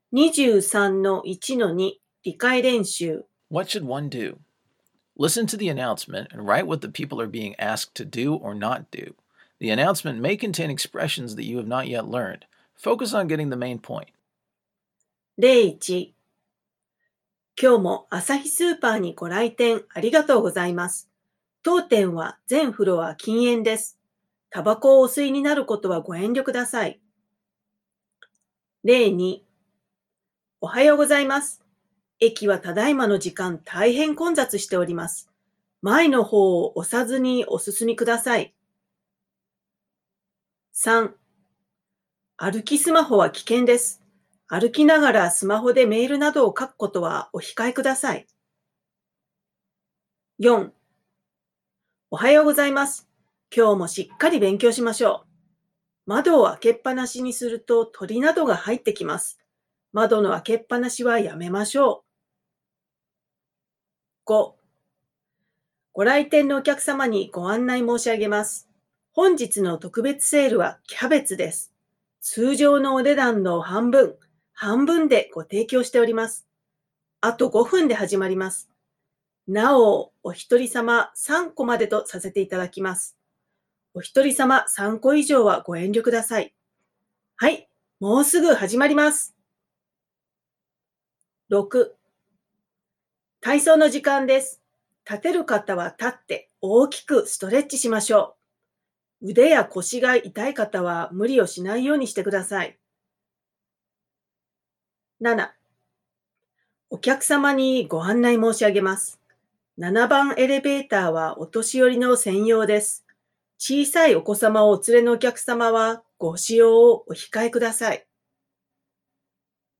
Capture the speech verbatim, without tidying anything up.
にじゅうさんのいちのに 理解練習 What should one do? Listen to the announcement and write what the people are being asked to do or not do. The announcement may contain expressions that you have not yet learned. Focus on getting the main point. 例いち今日も朝日スーパーにご来店ありがとうございます。当店は全フロア禁煙です。タバコをお吸いになることはご遠慮ください。例におはようございます。駅はただいまの時間大変混雑しております。前の方を押さずにお進みください。さん歩きスマホは危険です。歩きながらスマホでメールなどを書くことはお控えください。よんおはようございます。今日もしっかり勉強しましょう。窓を開けっぱなしにすると鳥などが入ってきます。窓の開けっぱなしはやめましょう。ごご来店のお客様にご案内申し上げます。本日の特別セールはキャベツです。通常のお値段の半分、半分でご提供しております。あとごふんで始まります。なお、お一人様さんこまでとさせていただきます。お一人様さんこ以上はご遠慮ください。はい、もうすぐ始まります。ろく体操の時間です。立てる方は立って大きくストレッチしましょう。腕や腰が痛い方は無理をしないようにしてください。ななお客様にご案内申し上げます。ななばんエレベーターはお年寄りの専用です。小さいお子様をお連れのお客様はご使用をお控えください。